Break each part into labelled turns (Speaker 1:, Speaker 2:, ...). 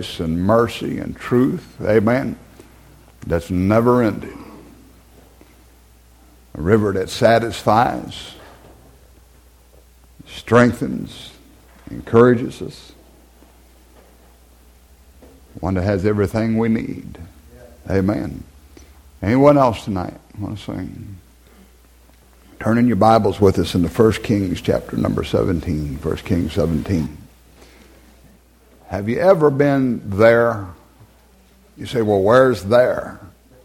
Speaker 1: grace and mercy and truth, amen, that's never ending. A river that satisfies, strengthens, encourages us. One that has everything we need. Amen. Anyone else tonight want to sing? Turn in your Bibles with us into 1 Kings chapter number 17. 1 Kings 17. Have you ever been there? You say, well, where's there?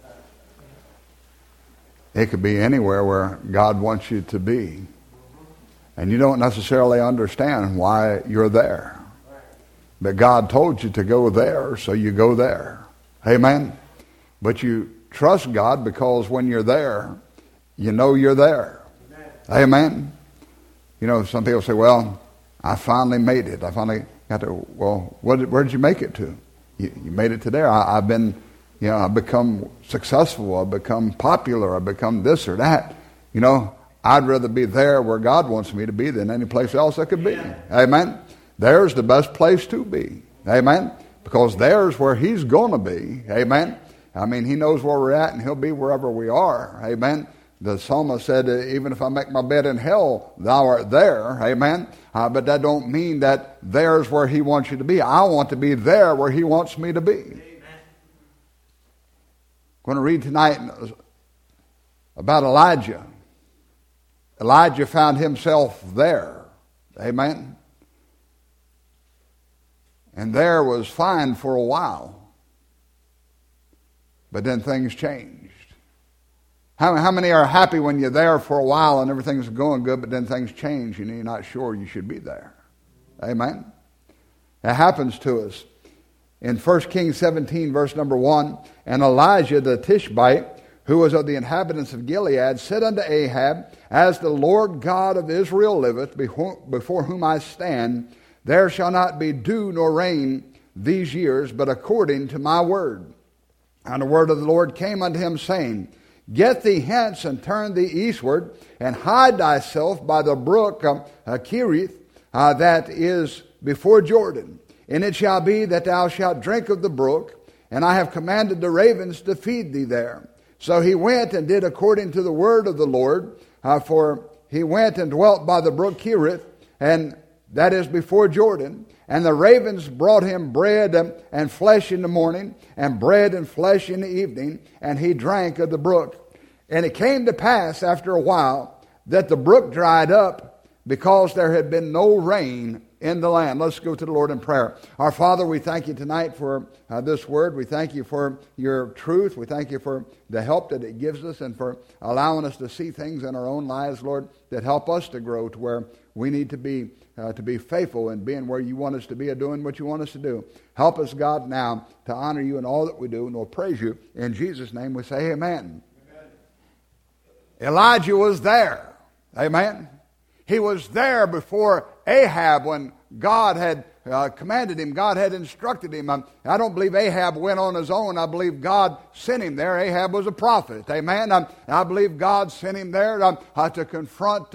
Speaker 1: It could be anywhere where God wants you to be. And you don't necessarily understand why you're there. But God told you to go there, so you go there. Amen? But you trust God because when you're there, you know you're there. Amen? You know, some people say, well, I finally made it. I finally got to, well, where did you make it to? You made it to there. I've been, you know, I've become successful. I've become popular. I've become this or that. You know, I'd rather be there where God wants me to be than any place else I could be. Amen? There's the best place to be. Amen? Because there's where He's going to be. Amen? I mean, He knows where we're at and He'll be wherever we are. Amen? The psalmist said, even if I make my bed in hell, thou art there. Amen? But that don't mean that there's where He wants you to be. I want to be there where He wants me to be. Amen. I'm going to read tonight about Elijah. Elijah found himself there. Amen? And there was fine for a while. But then things changed. How many are happy when you're there for a while and everything's going good, but then things change and you're not sure you should be there? Amen? That happens to us. In 1 Kings 17, verse number 1, and Elijah the Tishbite, who was of the inhabitants of Gilead, said unto Ahab, as the Lord God of Israel liveth, before whom I stand, there shall not be dew nor rain these years, but according to my word. And the word of the Lord came unto him, saying, get thee hence and turn thee eastward, and hide thyself by the brook Cherith, that is before Jordan. And it shall be that thou shalt drink of the brook, and I have commanded the ravens to feed thee there. So he went and did according to the word of the Lord, for he went and dwelt by the brook Cherith, and that is before Jordan. And the ravens brought him bread and flesh in the morning, and bread and flesh in the evening, and he drank of the brook. And it came to pass after a while that the brook dried up, because there had been no rain in the land. Let's go to the Lord in prayer. Our Father, we thank you tonight for this word. We thank you for your truth. We thank you for the help that it gives us and for allowing us to see things in our own lives, Lord, that help us to grow to where we need to be faithful and being where you want us to be and doing what you want us to do. Help us, God, now to honor you in all that we do, and we'll praise you. In Jesus' name we say amen. Elijah was there. Amen. He was there before Ahab when God had commanded him. God had instructed him. I don't believe Ahab went on his own. I believe God sent him there. Ahab was a prophet. Amen. I believe God sent him there to confront,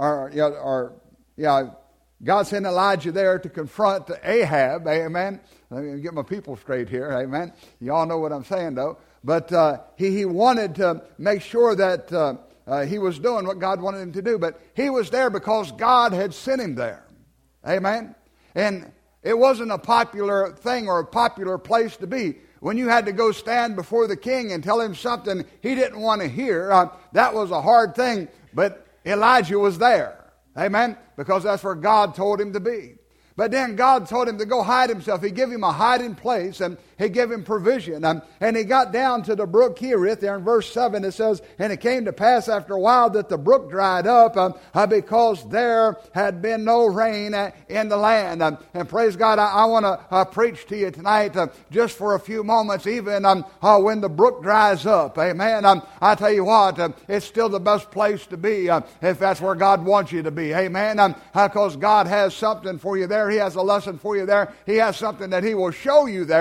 Speaker 1: God sent Elijah there to confront Ahab. Amen. Let me get my people straight here. Amen. You all know what I'm saying, though. But he wanted to make sure that he was doing what God wanted him to do. But he was there because God had sent him there. Amen. And it wasn't a popular thing or a popular place to be. When you had to go stand before the king and tell him something he didn't want to hear, that was a hard thing. But Elijah was there. Amen. Because that's where God told him to be. But then God told him to go hide himself. He gave him a hiding place, and he gave him provision. And he got down to the brook Cherith. There in verse 7 it says, and it came to pass after a while that the brook dried up because there had been no rain in the land. And praise God, I want to preach to you tonight just for a few moments, even when the brook dries up. Amen. I tell you what, it's still the best place to be if that's where God wants you to be. Amen. Because God has something for you there. He has a lesson for you there. He has something that He will show you there that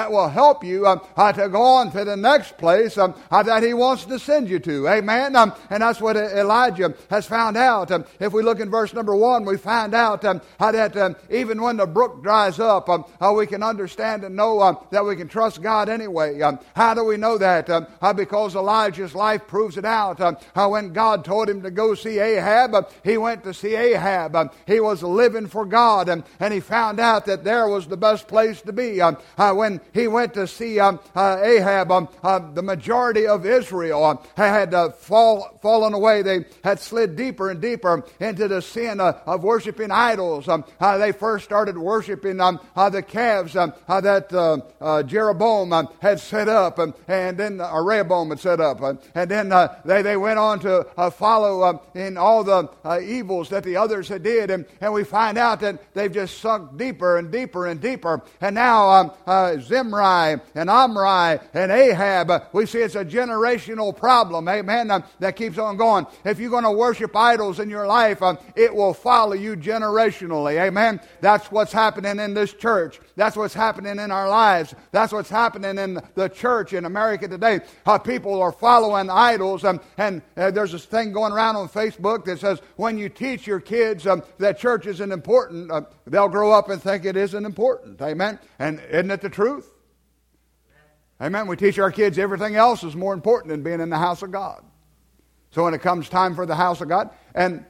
Speaker 1: that will help you to go on to the next place that He wants to send you to. Amen? And that's what Elijah has found out. If we look in verse number 1, we find out that even when the brook dries up, we can understand and know that we can trust God anyway. How do we know that? Because Elijah's life proves it out. When God told him to go see Ahab, he went to see Ahab. He was living for God, and he found out that there was the best place to be. When he went to see Ahab, the majority of Israel had fallen away. They had slid deeper and deeper into the sin of worshiping idols. They first started worshiping the calves that Jeroboam had set up, and then Rehoboam had set up. And then they went on to follow in all the evils that the others had did. And we find out that they've just sunk deeper and deeper and deeper. And now Zimri and Omri and Ahab, we see it's a generational problem, amen, that keeps on going. If you're going to worship idols in your life, it will follow you generationally, amen. That's what's happening in this church. That's what's happening in our lives. That's what's happening in the church in America today. People are following idols, and there's this thing going around on Facebook that says when you teach your kids that church isn't important, they'll grow up and think it isn't important. Amen? And isn't it the truth? Amen? We teach our kids everything else is more important than being in the house of God. So when it comes time for the house of God, and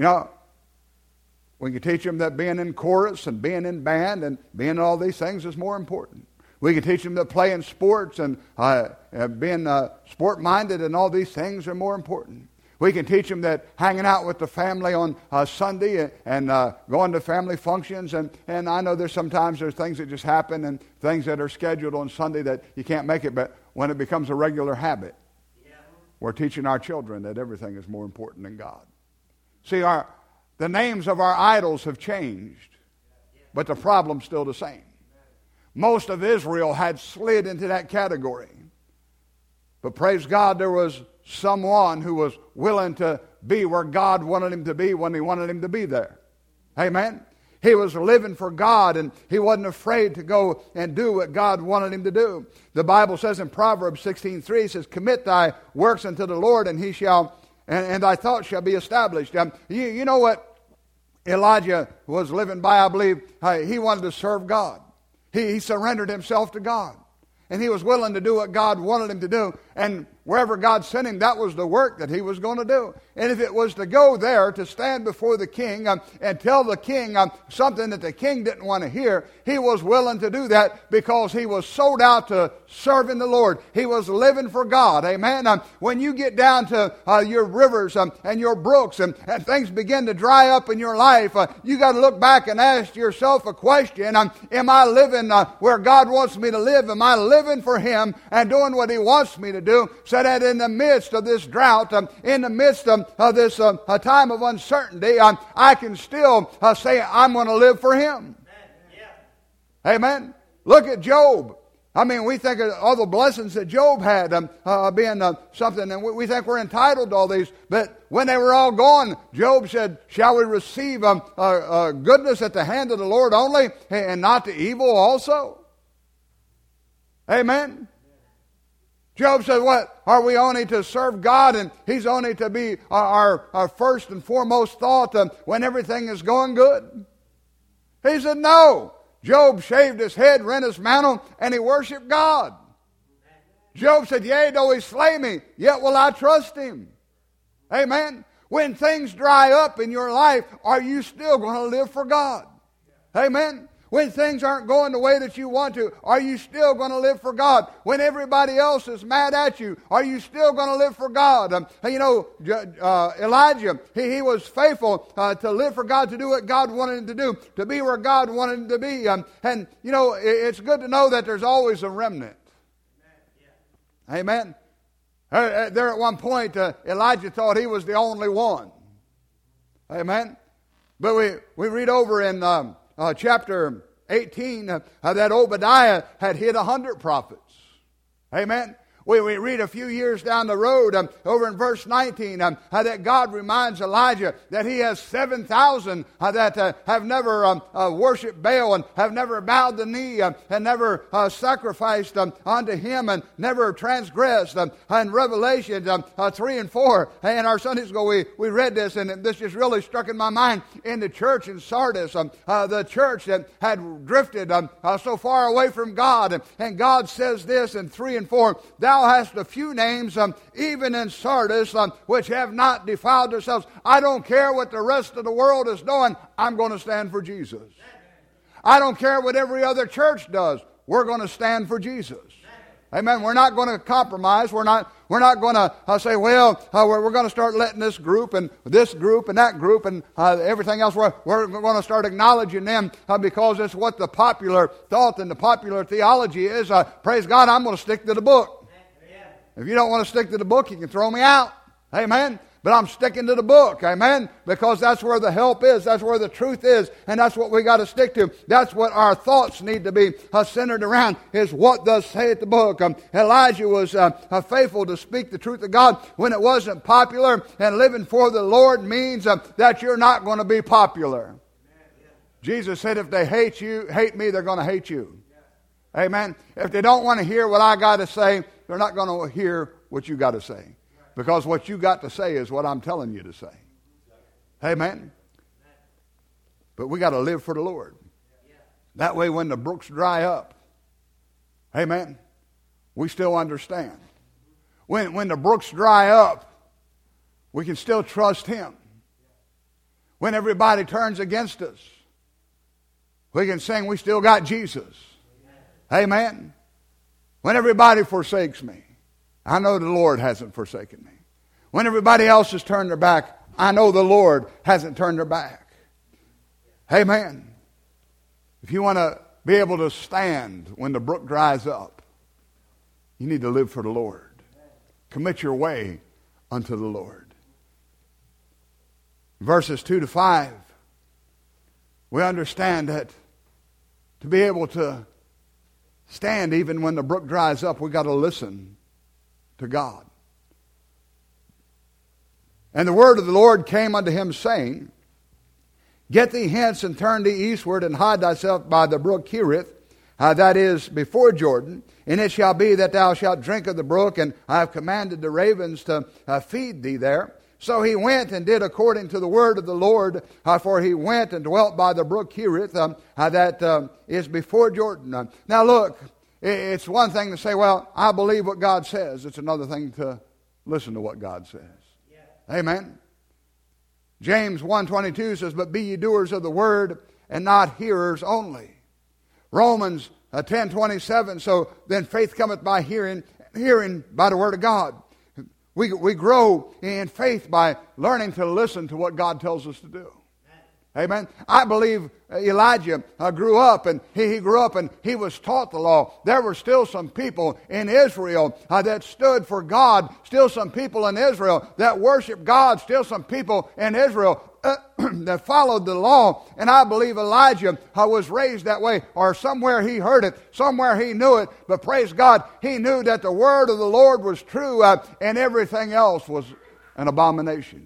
Speaker 1: we can teach them that being in chorus and being in band and being in all these things is more important. We can teach them that playing sports and being sport-minded and all these things are more important. We can teach them that hanging out with the family on Sunday and going to family functions. And I know there's things that just happen and things that are scheduled on Sunday that you can't make it. But when it becomes a regular habit, we're teaching our children that everything is more important than God. See, the names of our idols have changed, but the problem's still the same. Most of Israel had slid into that category. But praise God, there was someone who was willing to be where God wanted him to be when He wanted him to be there. Amen? He was living for God, and he wasn't afraid to go and do what God wanted him to do. The Bible says in Proverbs 16:3, it says, "Commit thy works unto the Lord, and He shall, and thy thoughts shall be established." You know what Elijah was living by, I believe? He wanted to serve God. He surrendered himself to God. And he was willing to do what God wanted him to do. And wherever God sent him, that was the work that he was going to do. And if it was to go there to stand before the king and tell the king something that the king didn't want to hear, he was willing to do that because he was sold out to serving the Lord. He was living for God. Amen. When you get down to your rivers and your brooks and things begin to dry up in your life, you got to look back and ask yourself a question. Am I living where God wants me to live? Am I living for Him and doing what He wants me to do? So that in the midst of this drought, in the midst of this time of uncertainty, I can still say I'm going to live for Him. Amen. Look at Job. I mean, we think of all the blessings that Job had being something, and we think we're entitled to all these. But when they were all gone, Job said, "Shall we receive goodness at the hand of the Lord only, and not the evil also?" Amen. Job said, "What? Are we only to serve God and He's only to be our first and foremost thought when everything is going good?" He said, "No." Job shaved his head, rent his mantle, and he worshiped God. Job said, "Yea, though He slay me, yet will I trust Him." Amen. When things dry up in your life, are you still going to live for God? Amen. When things aren't going the way that you want to, are you still going to live for God? When everybody else is mad at you, are you still going to live for God? Elijah, he was faithful to live for God, to do what God wanted him to do, to be where God wanted him to be. It's good to know that there's always a remnant. Amen. There at one point, Elijah thought he was the only one. Amen. But we read over in chapter 18 that Obadiah had hit 100 prophets. Amen. We read a few years down the road, over in verse 19, that God reminds Elijah that he has 7,000 that have never worshipped Baal and have never bowed the knee and never sacrificed unto him and never transgressed. In Revelation 3 and 4, in our Sunday school, we read this, and this just really struck in my mind. In the church in Sardis, the church that had drifted so far away from God, and God says this in 3 and 4, thou hast a few names, even in Sardis, which have not defiled themselves. I don't care what the rest of the world is doing. I'm going to stand for Jesus. I don't care what every other church does. We're going to stand for Jesus. Amen. We're not going to compromise. We're not going to say, well, we're going to start letting this group and that group and everything else. We're going to start acknowledging them because it's what the popular thought and the popular theology is. Praise God, I'm going to stick to the book. If you don't want to stick to the book, you can throw me out. Amen. But I'm sticking to the book. Amen. Because that's where the help is. That's where the truth is. And that's what we got to stick to. That's what our thoughts need to be centered around, is what does say the book. Elijah was faithful to speak the truth of God when it wasn't popular. And living for the Lord means that you're not going to be popular. Jesus said if they hate me, they're going to hate you. Amen. If they don't want to hear what I got to say, they're not going to hear what you got to say. Because what you got to say is what I'm telling you to say. Amen. But we got to live for the Lord. That way when the brooks dry up, amen, we still understand. When the brooks dry up, we can still trust Him. When everybody turns against us, we can sing, we still got Jesus. Amen. When everybody forsakes me, I know the Lord hasn't forsaken me. When everybody else has turned their back, I know the Lord hasn't turned their back. Amen. If you want to be able to stand when the brook dries up, you need to live for the Lord. Commit your way unto the Lord. Verses 2 to 5, we understand that to be able to stand even when the brook dries up, we got to listen to God. And the word of the Lord came unto him, saying, Get thee hence and turn thee eastward, and hide thyself by the brook Cherith, that is before Jordan. And it shall be that thou shalt drink of the brook, and I have commanded the ravens to feed thee there. So he went and did according to the word of the Lord, for he went and dwelt by the brook Cherith, that is before Jordan. Now look, it's one thing to say, well, I believe what God says. It's another thing to listen to what God says. Yeah. Amen. James 1:22 says, But be ye doers of the word, and not hearers only. Romans 10:27, so then faith cometh by hearing, hearing by the word of God. We grow in faith by learning to listen to what God tells us to do. Amen. I believe Elijah grew up, and he grew up and he was taught the law. There were still some people in Israel that stood for God. Still some people in Israel that worshiped God. Still some people in Israel that followed the law. And I believe Elijah was raised that way, or somewhere he heard it, somewhere he knew it. But praise God, he knew that the word of the Lord was true, and everything else was an abomination.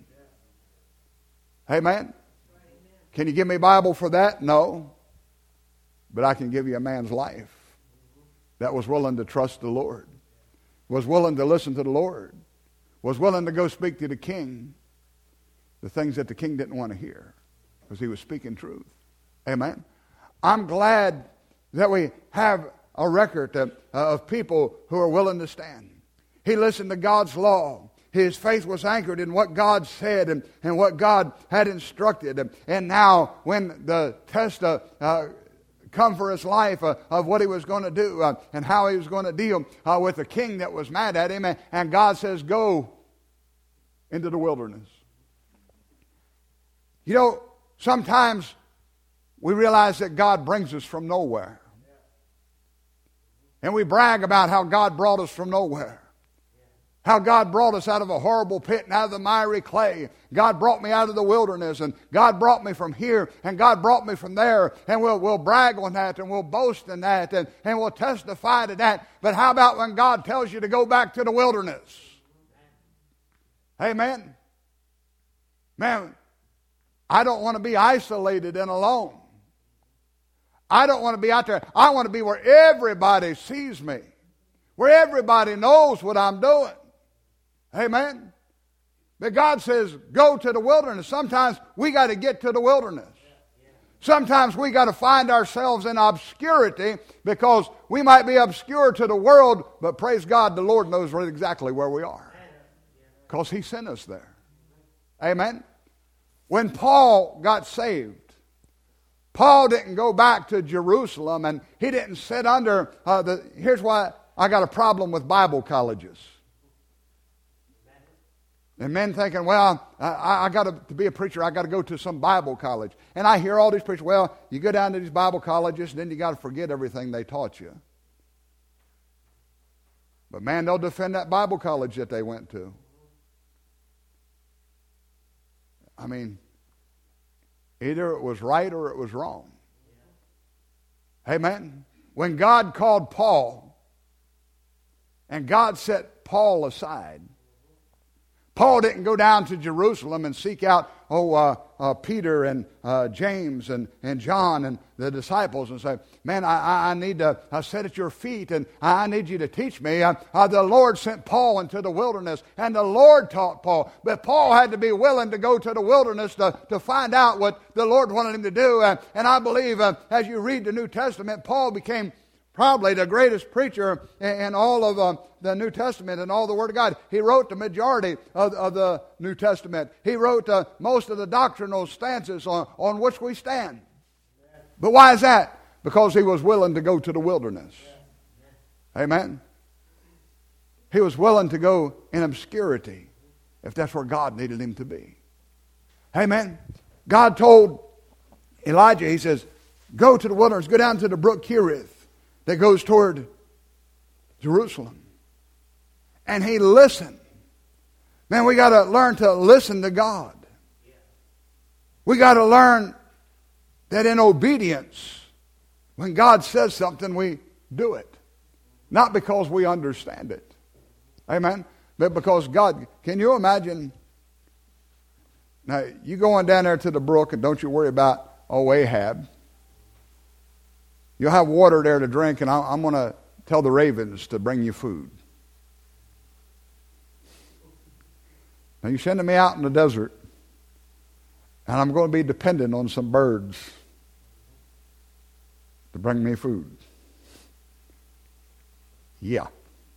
Speaker 1: Amen. Can you give me a Bible for that? No. But I can give you a man's life that was willing to trust the Lord, was willing to listen to the Lord, was willing to go speak to the king the things that the king didn't want to hear, because he was speaking truth. Amen. I'm glad that we have a record of people who are willing to stand. He listened to God's law. His faith was anchored in what God said and what God had instructed. And now when the test come for his life of what he was going to do and how he was going to deal with the king that was mad at him, and God says, go into the wilderness. You know, sometimes we realize that God brings us from nowhere. And we brag about how God brought us from nowhere. How God brought us out of a horrible pit and out of the miry clay. God brought me out of the wilderness, and God brought me from here, and God brought me from there. And we'll brag on that, and we'll boast in that, and we'll testify to that. But how about when God tells you to go back to the wilderness? Amen. Man, I don't want to be isolated and alone. I don't want to be out there. I want to be where everybody sees me, where everybody knows what I'm doing. Amen. But God says, go to the wilderness. Sometimes we got to get to the wilderness. Sometimes we got to find ourselves in obscurity because we might be obscure to the world, but praise God, the Lord knows exactly where we are because He sent us there. Amen. When Paul got saved, Paul didn't go back to Jerusalem, and he didn't sit under here's why I got a problem with Bible colleges. And men thinking, well, I got to be a preacher, I got to go to some Bible college. And I hear all these preachers, well, you go down to these Bible colleges, and then you got to forget everything they taught you. But man, they'll defend that Bible college that they went to. I mean, either it was right or it was wrong. Amen. When God called Paul, and God set Paul aside, Paul didn't go down to Jerusalem and seek out Peter and James and John and the disciples and say, man, I need to sit at your feet and I need you to teach me. The Lord sent Paul into the wilderness and the Lord taught Paul. But Paul had to be willing to go to the wilderness to find out what the Lord wanted him to do. And I believe as you read the New Testament, Paul became probably the greatest preacher in all of the New Testament and all the Word of God. He wrote the majority of the New Testament. He wrote most of the doctrinal stances on which we stand. But why is that? Because he was willing to go to the wilderness. Amen. He was willing to go in obscurity if that's where God needed him to be. Amen. God told Elijah, he says, go to the wilderness, go down to the brook Cherith that goes toward Jerusalem. And he listened. Man, we got to learn to listen to God. We got to learn that in obedience, when God says something, we do it. Not because we understand it. Amen? But because God, can you imagine? Now, you going down there to the brook and don't you worry about, Ahab. You'll have water there to drink, and I'm going to tell the ravens to bring you food. Now, you're sending me out in the desert, and I'm going to be dependent on some birds to bring me food. Yeah.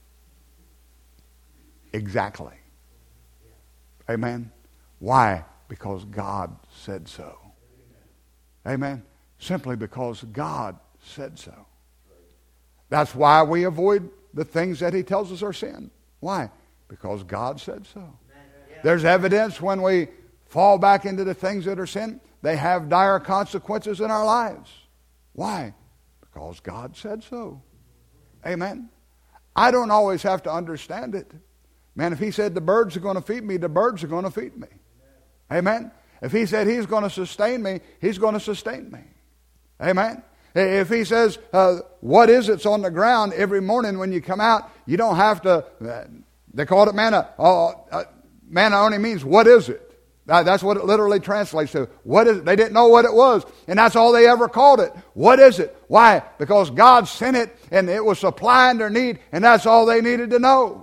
Speaker 1: Exactly. Amen. Why? Because God said so. Amen. Simply because God said so. That's why we avoid the things that He tells us are sin. Why? Because God said so. There's evidence when we fall back into the things that are sin, they have dire consequences in our lives. Why? Because God said so. Amen. I don't always have to understand it. Man, if He said the birds are going to feed me, the birds are going to feed me. Amen. If He said He's going to sustain me, He's going to sustain me. Amen. If He says, what is it's on the ground every morning when you come out, you don't have to, they called it manna. Manna only means, what is it? That's what it literally translates to. What is it? They didn't know what it was, and that's all they ever called it. What is it? Why? Because God sent it, and it was supplying their need, and that's all they needed to know.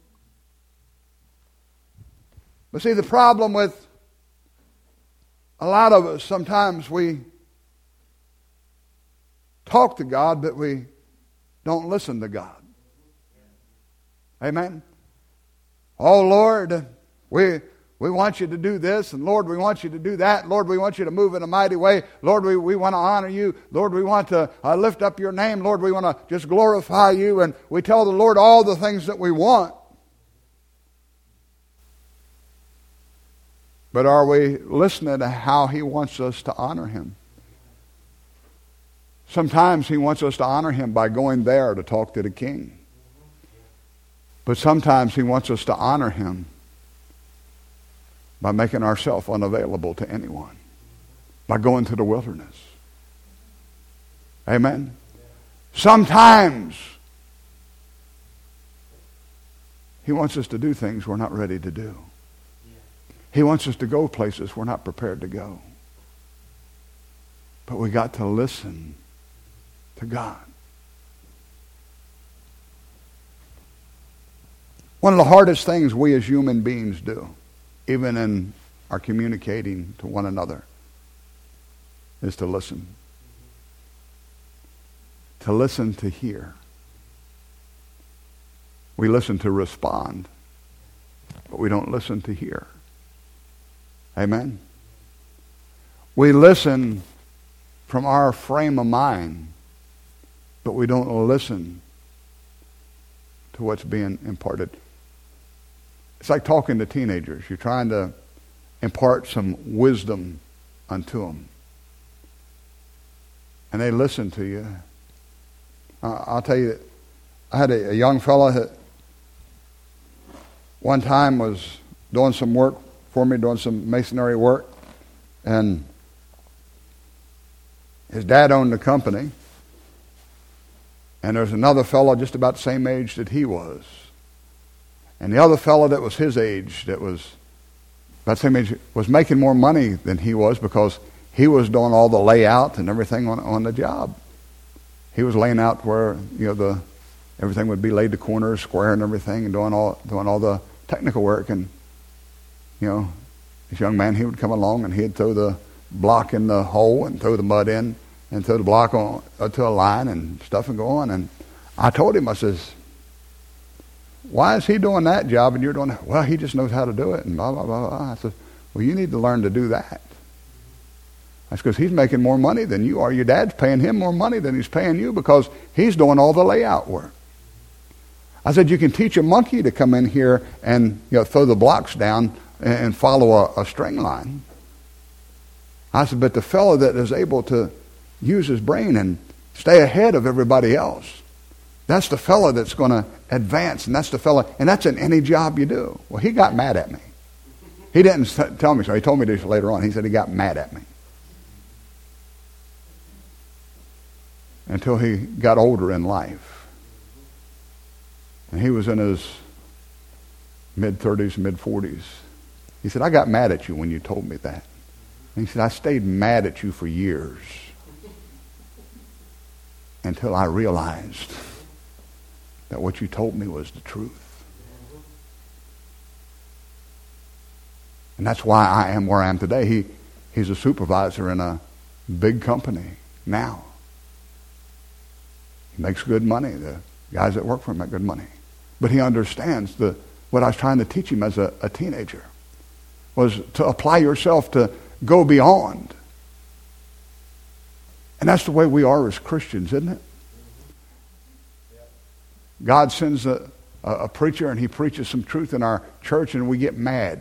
Speaker 1: But see, the problem with a lot of us, sometimes we talk to God, but we don't listen to God. Amen? Oh, Lord, we want you to do this, and Lord, we want you to do that. Lord, we want you to move in a mighty way. Lord, we want to honor you. Lord, we want to lift up your name. Lord, we want to just glorify you. And we tell the Lord all the things that we want. But are we listening to how He wants us to honor Him? Sometimes He wants us to honor Him by going there to talk to the king. But sometimes he wants us to honor him by making ourselves unavailable to anyone, by going to the wilderness. Amen? Sometimes he wants us to do things we're not ready to do. He wants us to go places we're not prepared to go. But we got to listen to God. One of the hardest things we as human beings do, even in our communicating to one another, is to listen. To listen to hear. We listen to respond, but we don't listen to hear. Amen? We listen from our frame of mind, but we don't listen to what's being imparted. It's like talking to teenagers. You're trying to impart some wisdom unto them. And they listen to you. I'll tell you, I had a young fellow that one time was doing some work for me, doing some masonry work. And his dad owned the company. And there's another fellow just about the same age that he was. And the other fellow that was his age, that was about the same age, was making more money than he was because he was doing all the layout and everything on the job. He was laying out where, everything would be laid to corners, square and everything, and doing all the technical work. And, this young man, he would come along and he'd throw the block in the hole and throw the mud in and throw the block on to a line and stuff and go on. And I told him, I says, why is he doing that job and you're doing that? Well, he just knows how to do it and blah, blah, blah, blah. I said, well, you need to learn to do that. That's because he's making more money than you are. Your dad's paying him more money than he's paying you because he's doing all the layout work. I said, you can teach a monkey to come in here and throw the blocks down and follow a string line. I said, but the fellow that is able to use his brain and stay ahead of everybody else, that's the fellow that's going to advance, and that's the fellow, and that's in any job you do. Well, he got mad at me. He didn't tell me so. He told me this later on. He said he got mad at me. Until he got older in life. And he was in his mid-30s, mid-40s. He said, I got mad at you when you told me that. And he said, I stayed mad at you for years until I realized that what you told me was the truth. And that's why I am where I am today. He's a supervisor in a big company now. He makes good money. The guys that work for him make good money. But he understands what I was trying to teach him as a teenager was to apply yourself to go beyond. And that's the way we are as Christians, isn't it? God sends a preacher and he preaches some truth in our church and we get mad.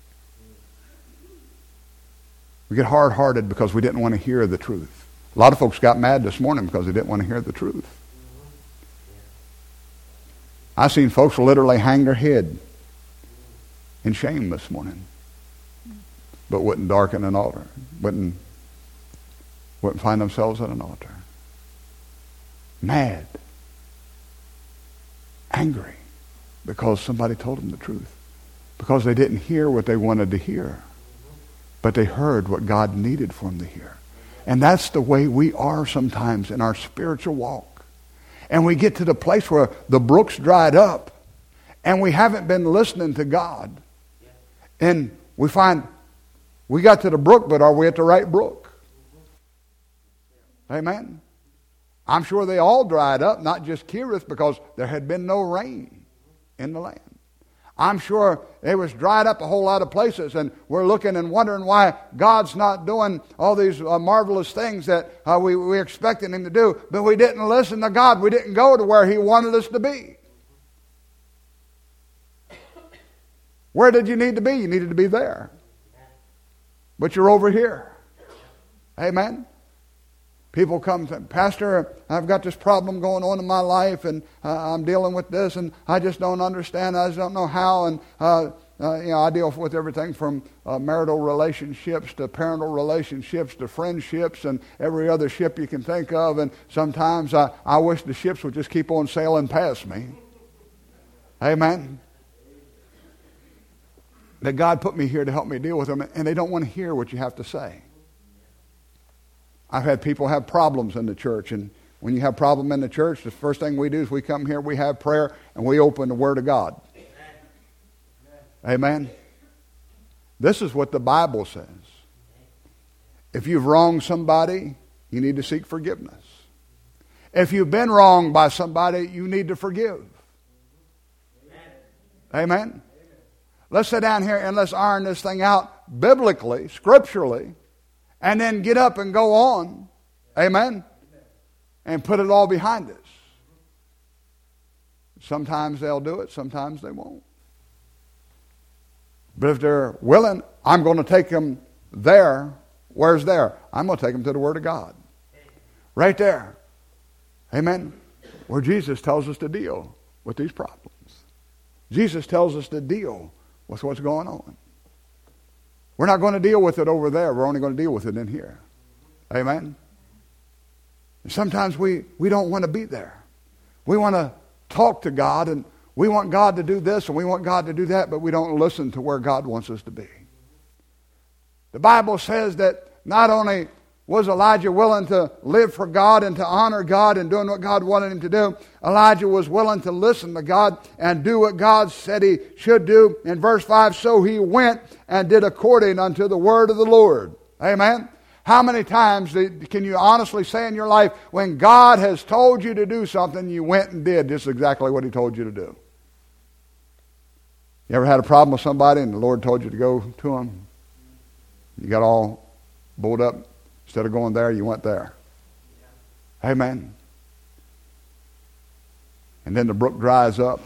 Speaker 1: We get hard-hearted because we didn't want to hear the truth. A lot of folks got mad this morning because they didn't want to hear the truth. I've seen folks literally hang their head in shame this morning, but wouldn't darken an altar, wouldn't find themselves at an altar. Mad. Angry because somebody told them the truth. Because they didn't hear what they wanted to hear, but they heard what God needed for them to hear. And that's the way we are sometimes in our spiritual walk. And we get to the place where the brook's dried up and we haven't been listening to God. And we find we got to the brook, but are we at the right brook? Amen? I'm sure they all dried up, not just Kerith, because there had been no rain in the land. I'm sure it was dried up a whole lot of places, and we're looking and wondering why God's not doing all these marvelous things that we expected him to do, but we didn't listen to God. We didn't go to where he wanted us to be. Where did you need to be? You needed to be there. But you're over here. Amen? People come to, Pastor, I've got this problem going on in my life, and I'm dealing with this, and I just don't understand. I just don't know how. And I deal with everything from marital relationships to parental relationships to friendships and every other ship you can think of. And sometimes I wish the ships would just keep on sailing past me. Amen. That God put me here to help me deal with them, and they don't want to hear what you have to say. I've had people have problems in the church, and when you have a problem in the church, the first thing we do is we come here, we have prayer, and we open the Word of God. Amen. This is what the Bible says. If you've wronged somebody, you need to seek forgiveness. If you've been wronged by somebody, you need to forgive. Amen. Let's sit down here and let's iron this thing out biblically, scripturally, and then get up and go on. Amen. And put it all behind us. Sometimes they'll do it, sometimes they won't. But if they're willing, I'm going to take them there. Where's there? I'm going to take them to the Word of God. Right there. Amen. Where Jesus tells us to deal with these problems. Jesus tells us to deal with what's going on. We're not going to deal with it over there. We're only going to deal with it in here. Amen. And sometimes we don't want to be there. We want to talk to God, and we want God to do this and we want God to do that, but we don't listen to where God wants us to be. The Bible says that not only was Elijah willing to live for God and to honor God and doing what God wanted him to do, Elijah was willing to listen to God and do what God said he should do. In verse 5, so he went and did according unto the word of the Lord. Amen. How many times can you honestly say in your life, when God has told you to do something, you went and did just exactly what he told you to do? You ever had a problem with somebody and the Lord told you to go to them? You got all bowled up. Instead of going there, you went there. Amen. And then the brook dries up.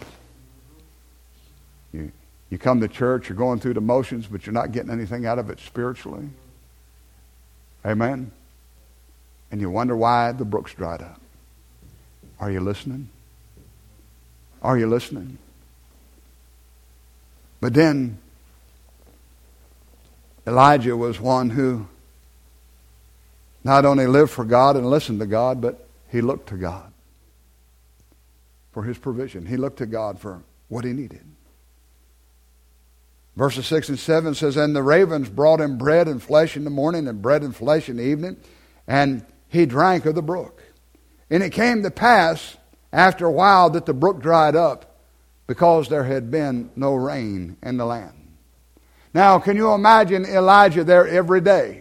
Speaker 1: You come to church, you're going through the motions, but you're not getting anything out of it spiritually. Amen. And you wonder why the brook's dried up. Are you listening? Are you listening? But then Elijah was one who not only lived for God and listened to God, but he looked to God for his provision. He looked to God for what he needed. Verses 6 and 7 says, and the ravens brought him bread and flesh in the morning and bread and flesh in the evening, and he drank of the brook. And it came to pass after a while that the brook dried up, because there had been no rain in the land. Now, can you imagine Elijah there every day?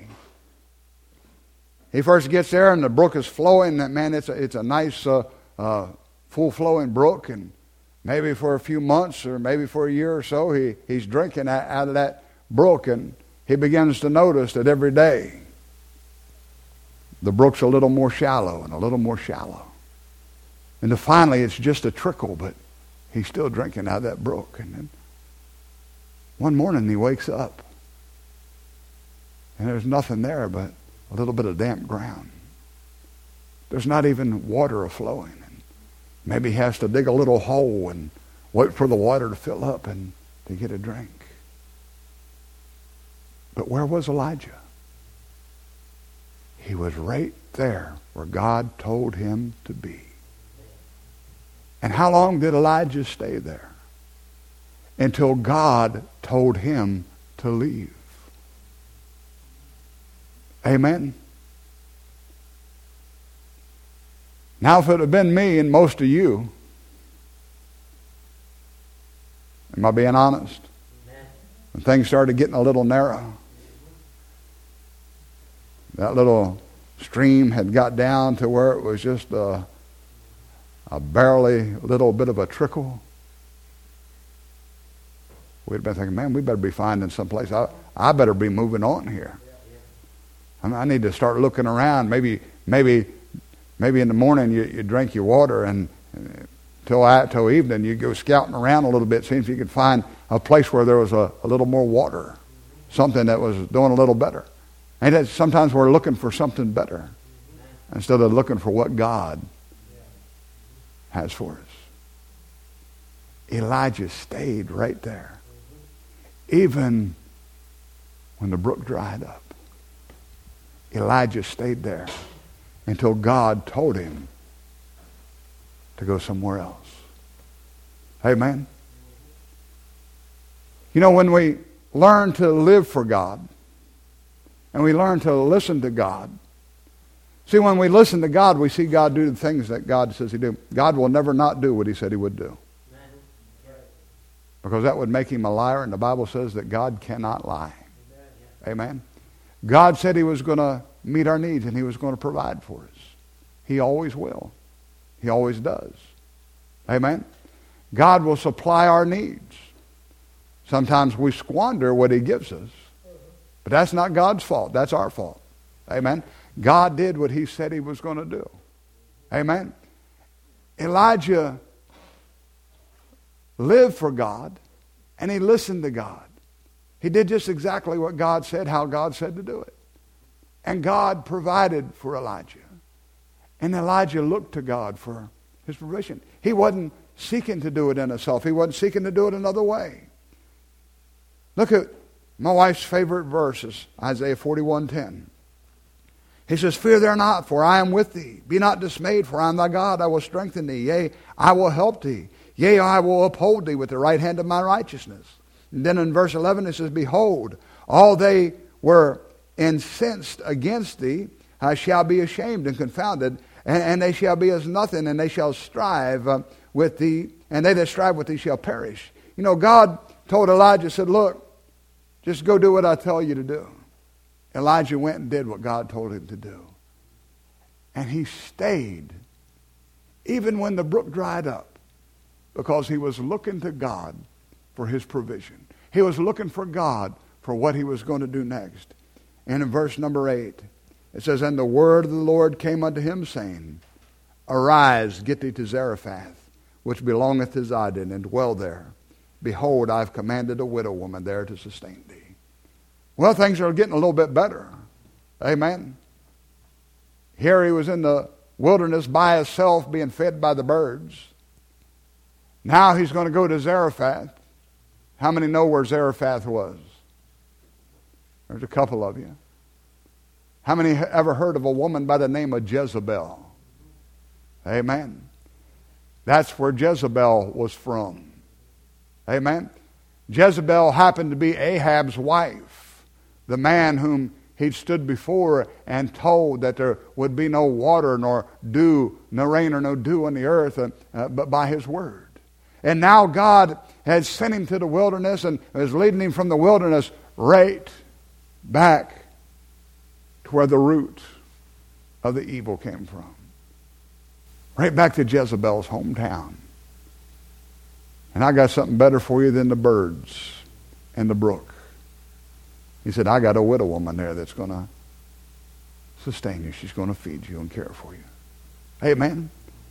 Speaker 1: He first gets there and the brook is flowing. Man, it's a nice, full-flowing brook. And maybe for a few months or maybe for a year or so, he's drinking out of that brook. And he begins to notice that every day the brook's a little more shallow and a little more shallow. And then finally it's just a trickle, but he's still drinking out of that brook. And then one morning he wakes up and there's nothing there but a little bit of damp ground. There's not even water flowing. And maybe he has to dig a little hole and wait for the water to fill up and to get a drink. But where was Elijah? He was right there where God told him to be. And how long did Elijah stay there? Until God told him to leave. Amen. Now, if it had been me and most of you, am I being honest? When things started getting a little narrow, that little stream had got down to where it was just a barely little bit of a trickle, we'd have been thinking, man, we better be finding someplace. I better be moving on here. I need to start looking around. Maybe in the morning you drink your water, and till evening you go scouting around a little bit, see if you could find a place where there was a little more water, something that was doing a little better. And sometimes we're looking for something better. instead of looking for what God has for us. Elijah stayed right there. Even when the brook dried up, Elijah stayed there until God told him to go somewhere else. Amen. You know, when we learn to live for God and we learn to listen to God, see, when we listen to God, we see God do the things that God says He do. God will never not do what He said He would do, because that would make Him a liar, and the Bible says that God cannot lie. Amen. God said He was going to meet our needs and He was going to provide for us. He always will. He always does. Amen. God will supply our needs. Sometimes we squander what He gives us, but that's not God's fault. That's our fault. Amen. God did what He said He was going to do. Amen. Elijah lived for God and he listened to God. He did just exactly what God said, how God said to do it. And God provided for Elijah. And Elijah looked to God for his provision. He wasn't seeking to do it in himself. He wasn't seeking to do it another way. Look at my wife's favorite verses, Isaiah 41:10. He says, "Fear thou not, for I am with thee. Be not dismayed, for I am thy God. I will strengthen thee. Yea, I will help thee. Yea, I will uphold thee with the right hand of my righteousness." And then in verse 11 it says, "Behold, all they were incensed against thee shall be ashamed and confounded, and they shall be as nothing, and they shall strive with thee, and they that strive with thee shall perish." You know, God told Elijah, said, "Look, just go do what I tell you to do." Elijah went and did what God told him to do. And he stayed even when the brook dried up, because he was looking to God for his provision. He was looking for God for what he was going to do next. And in verse number 8, it says, "And the word of the Lord came unto him, saying, Arise, get thee to Zarephath, which belongeth to Zidon, and dwell there. Behold, I have commanded a widow woman there to sustain thee." Well, things are getting a little bit better. Amen. Here he was in the wilderness by himself, being fed by the birds. Now he's going to go to Zarephath. How many know where Zarephath was? There's a couple of you. How many ever heard of a woman by the name of Jezebel? Amen. That's where Jezebel was from. Amen. Jezebel happened to be Ahab's wife, the man whom he'd stood before and told that there would be no water nor dew, no rain or no dew on the earth, but by his word. And now God had sent him to the wilderness and was leading him from the wilderness right back to where the root of the evil came from. Right back to Jezebel's hometown. And I got something better for you than the birds and the brook. He said, I got a widow woman there that's going to sustain you. She's going to feed you and care for you. Amen.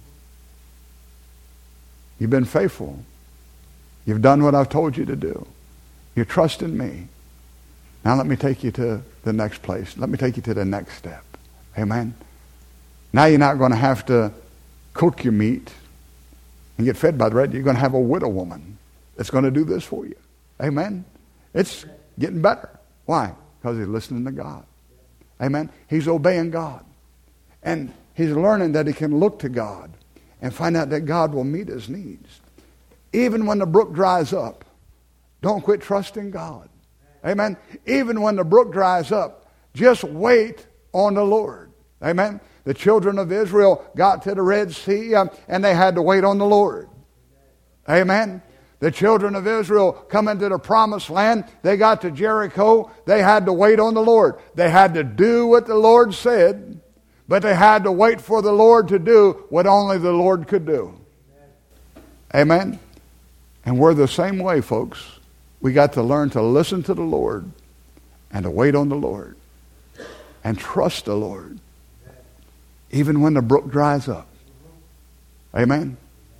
Speaker 1: You've been faithful. You've done what I've told you to do. You trust in me. Now let me take you to the next place. Let me take you to the next step. Amen. Now you're not going to have to cook your meat and get fed by the bread. You're going to have a widow woman that's going to do this for you. Amen. It's getting better. Why? Because he's listening to God. Amen. He's obeying God. And he's learning that he can look to God and find out that God will meet his needs. Even when the brook dries up, don't quit trusting God. Amen. Even when the brook dries up, just wait on the Lord. Amen. The children of Israel got to the Red Sea and they had to wait on the Lord. Amen. The children of Israel come into the promised land. They got to Jericho. They had to wait on the Lord. They had to do what the Lord said, but they had to wait for the Lord to do what only the Lord could do. Amen. And we're the same way, folks. We got to learn to listen to the Lord and to wait on the Lord and trust the Lord, even when the brook dries up. Amen.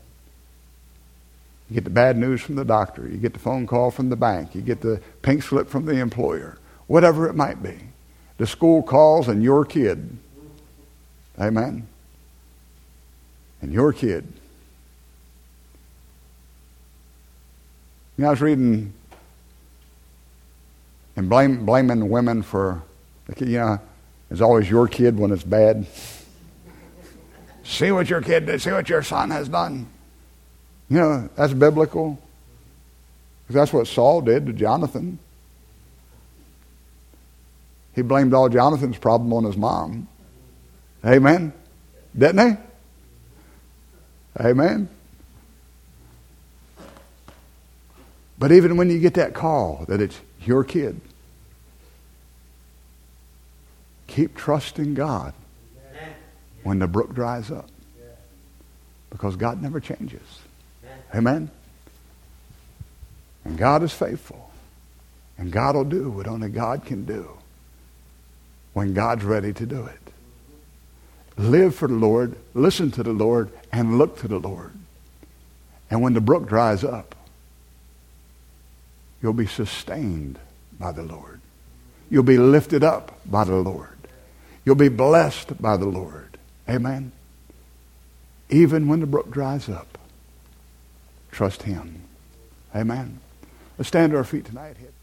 Speaker 1: You get the bad news from the doctor. You get the phone call from the bank. You get the pink slip from the employer. Whatever it might be. The school calls and your kid. Amen. And your kid. You know, I was reading and blaming women for, you know, it's always your kid when it's bad. See what your kid did. See what your son has done. You know, that's biblical. Because that's what Saul did to Jonathan. He blamed all Jonathan's problem on his mom. Amen? Didn't he? Amen? But even when you get that call that it's your kid, keep trusting God when the brook dries up. Because God never changes. Amen? And God is faithful. And God will do what only God can do when God's ready to do it. Live for the Lord, listen to the Lord, and look to the Lord. And when the brook dries up, you'll be sustained by the Lord. You'll be lifted up by the Lord. You'll be blessed by the Lord. Amen? Even when the brook dries up, trust Him. Amen? Let's stand to our feet tonight.